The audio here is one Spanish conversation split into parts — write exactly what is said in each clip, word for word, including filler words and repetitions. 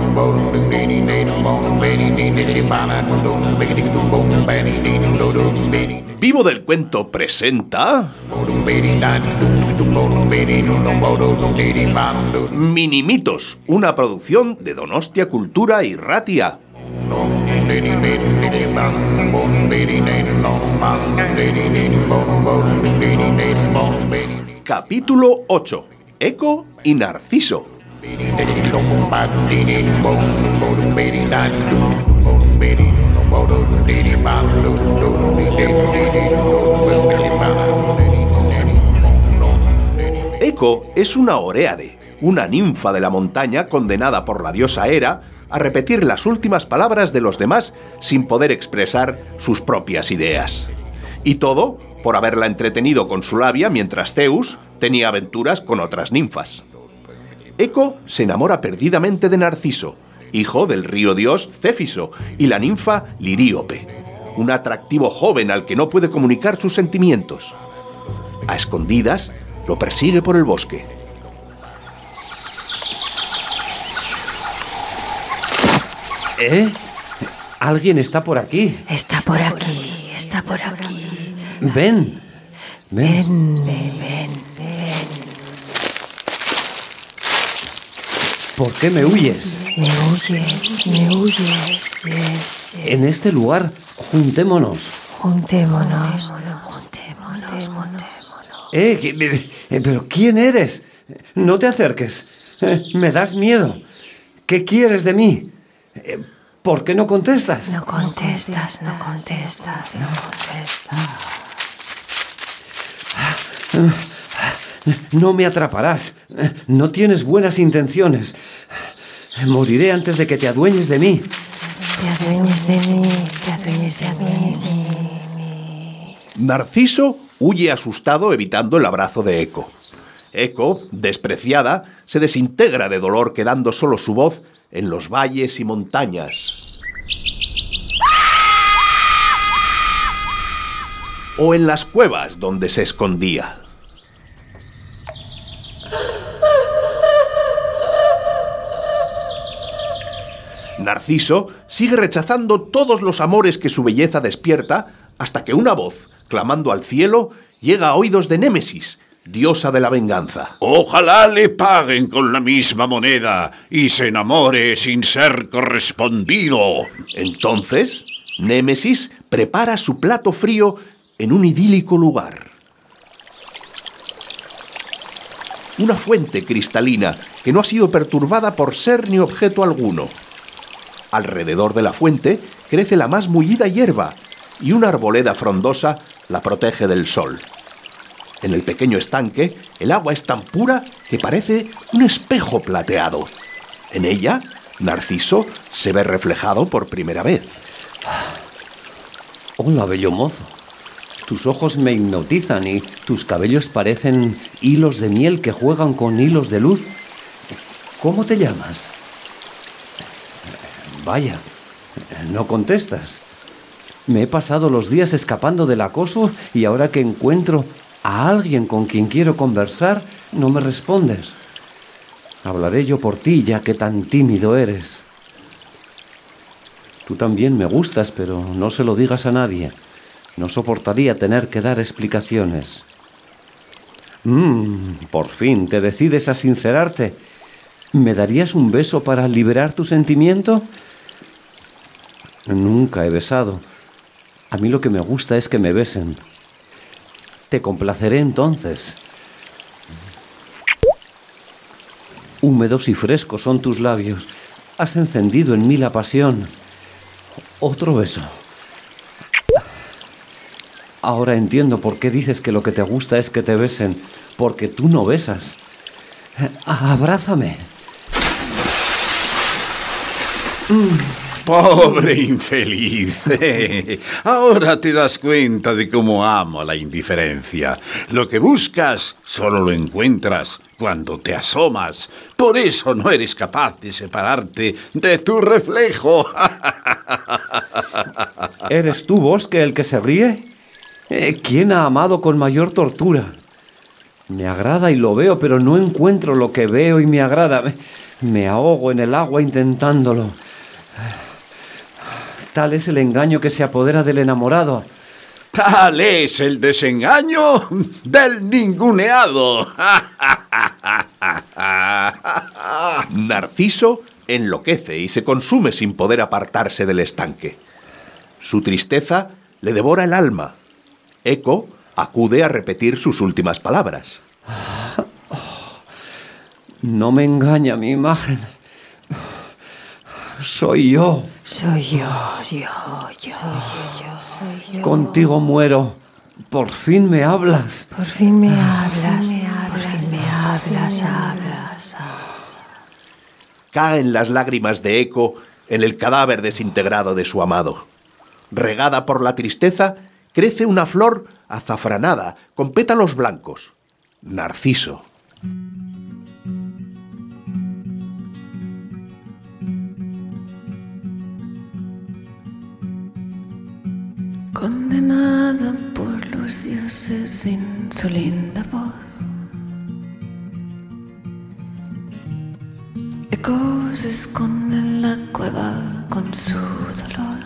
Vivo del Cuento presenta Minimitos, una producción de Donostia Cultura y Ratia. Capítulo ocho. Eco y Narciso. Eco es una oréade, una ninfa de la montaña condenada por la diosa Hera a repetir las últimas palabras de los demás sin poder expresar sus propias ideas. Y todo por haberla entretenido con su labia mientras Zeus tenía aventuras con otras ninfas. Eco se enamora perdidamente de Narciso, hijo del río dios Céfiso y la ninfa Liríope, un atractivo joven al que no puede comunicar sus sentimientos. A escondidas, lo persigue por el bosque. ¿Eh? ¿Alguien está por aquí? Está por aquí, está por aquí. Ven, ven. Ven, ven, ven. ¿Por qué me huyes? Me huyes, me huyes, yes, yes. En este lugar, juntémonos. Juntémonos, juntémonos, juntémonos. Eh, ¿qué- eh, ¿pero quién eres? No te acerques. Eh, me das miedo. ¿Qué quieres de mí? Eh, ¿Por qué no contestas? No contestas, no contestas, no contestas. No me atraparás. No tienes buenas intenciones. Moriré antes de que te adueñes de mí. Te adueñes de mí, te adueñes de mí. Narciso huye asustado evitando el abrazo de Eco. Eco, despreciada, se desintegra de dolor quedando solo su voz en los valles y montañas. O en las cuevas donde se escondía. Narciso sigue rechazando todos los amores que su belleza despierta hasta que una voz, clamando al cielo, llega a oídos de Némesis, diosa de la venganza. Ojalá le paguen con la misma moneda y se enamore sin ser correspondido. Entonces, Némesis prepara su plato frío en un idílico lugar. Una fuente cristalina que no ha sido perturbada por ser ni objeto alguno. Alrededor de la fuente crece la más mullida hierba y una arboleda frondosa la protege del sol. En el pequeño estanque, el agua es tan pura que parece un espejo plateado. En ella, Narciso se ve reflejado por primera vez. Hola, bello mozo. Tus ojos me hipnotizan y tus cabellos parecen hilos de miel que juegan con hilos de luz. ¿Cómo te llamas? Vaya, no contestas. Me he pasado los días escapando del acoso y ahora que encuentro a alguien con quien quiero conversar, no me respondes. Hablaré yo por ti, ya que tan tímido eres. Tú también me gustas, pero no se lo digas a nadie. No soportaría tener que dar explicaciones. Mmm, por fin te decides a sincerarte. ¿Me darías un beso para liberar tu sentimiento? Nunca he besado. A mí lo que me gusta es que me besen. Te complaceré entonces. Húmedos y frescos son tus labios. Has encendido en mí la pasión. Otro beso. Ahora entiendo por qué dices que lo que te gusta es que te besen, porque tú no besas. Abrázame. Pobre infeliz. Ahora te das cuenta de cómo amo la indiferencia. Lo que buscas solo lo encuentras cuando te asomas. Por eso no eres capaz de separarte de tu reflejo. ¿Eres tú, Bosque, el que se ríe? ¿Quién ha amado con mayor tortura? Me agrada y lo veo, pero no encuentro lo que veo y me agrada. Me, me ahogo en el agua intentándolo. Tal es el engaño que se apodera del enamorado. Tal es el desengaño del ninguneado. Narciso enloquece y se consume sin poder apartarse del estanque. Su tristeza le devora el alma. Eco acude a repetir sus últimas palabras. No me engaña mi imagen. Soy yo. Soy yo, yo, yo, soy yo, soy yo. Contigo muero. Por fin me hablas. Por fin me hablas, por fin me hablas, hablas. Caen las lágrimas de Eco en el cadáver desintegrado de su amado. Regada por la tristeza, crece una flor azafranada con pétalos blancos. Narciso. Condenada por los dioses en su linda voz, Eco se esconde en la cueva con su dolor.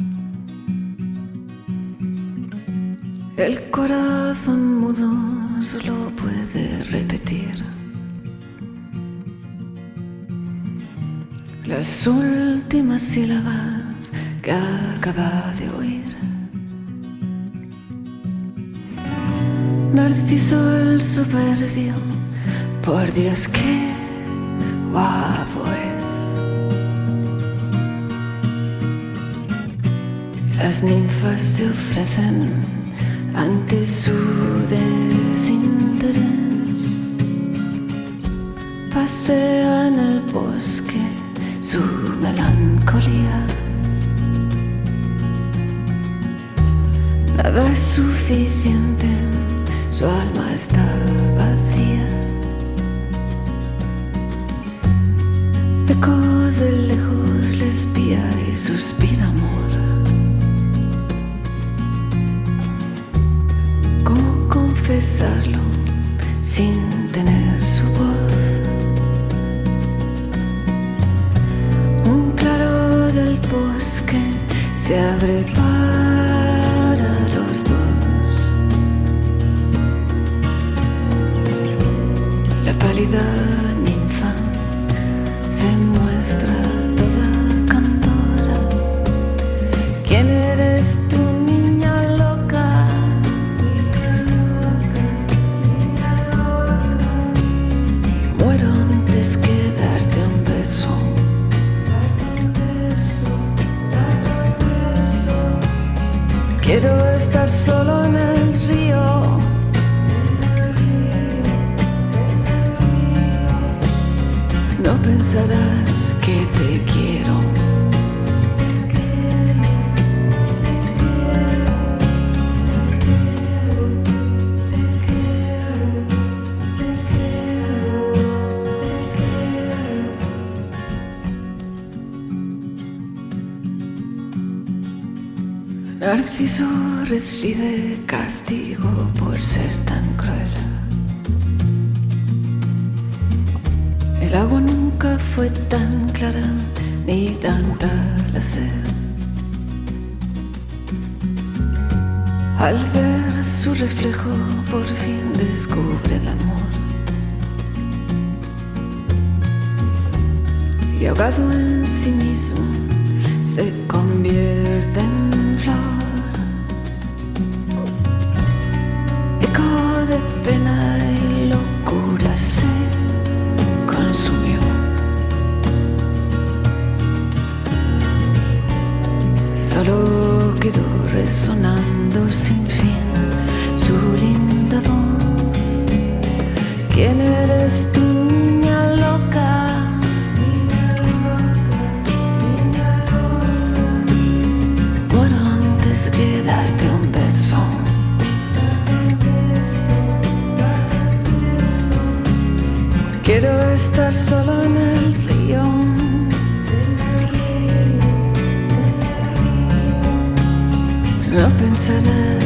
El corazón mudo solo puede repetir las últimas sílabas que acaba de oír. Narciso el soberbio, por Dios qué guapo es. Las ninfas se ofrecen ante su desinterés. Pasea en el bosque su melancolía. Nada es suficiente, su alma está vacía. Eco de lejos le espía y suspira amor. ¿Cómo confesarlo sin tener su voz? Un claro del bosque se abre para los dos. La pálida ninfa se muestra toda cantora. ¿Quién eres tú, niña loca? Muero antes que darte un beso. Quiero estar solo en el río. No pensarás que te quiero. Narciso recibe castigo por ser tan cruel. El agua nunca fue tan clara ni tanta la sed. Al ver su reflejo por fin descubre el amor. Y ahogado en sí mismo se convierte en flor. Eco de pena y locura se consumió. Solo quedó resonando sin fin su linda voz. ¿Quién eres tú, niña loca? Muero antes que darte un beso. Quiero estar solo en el río. No pensarás